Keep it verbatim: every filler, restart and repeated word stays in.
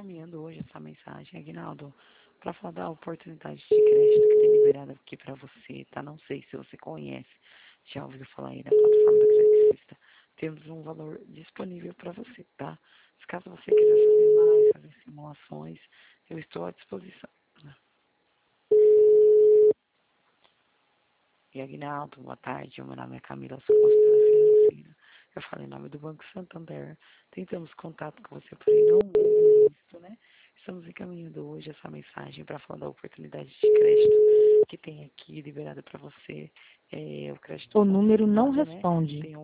encaminhando hoje essa mensagem, Aguinaldo, para falar da oportunidade de crédito que tem liberado aqui para você, tá? Não sei se você conhece, já ouviu falar aí da plataforma do Credicista. Temos um valor disponível para você, tá? Se caso você quiser saber mais, fazer simulações, eu estou à disposição. E Aguinaldo, boa tarde, meu nome é Camila, sou consultora financeira. Eu falei em nome do Banco Santander. Tentamos contato com você, porém não houve isso, né? Estamos encaminhando hoje essa mensagem para falar da oportunidade de crédito que tem aqui liberada para você. É, o crédito O número não consignado, né? responde. Tem um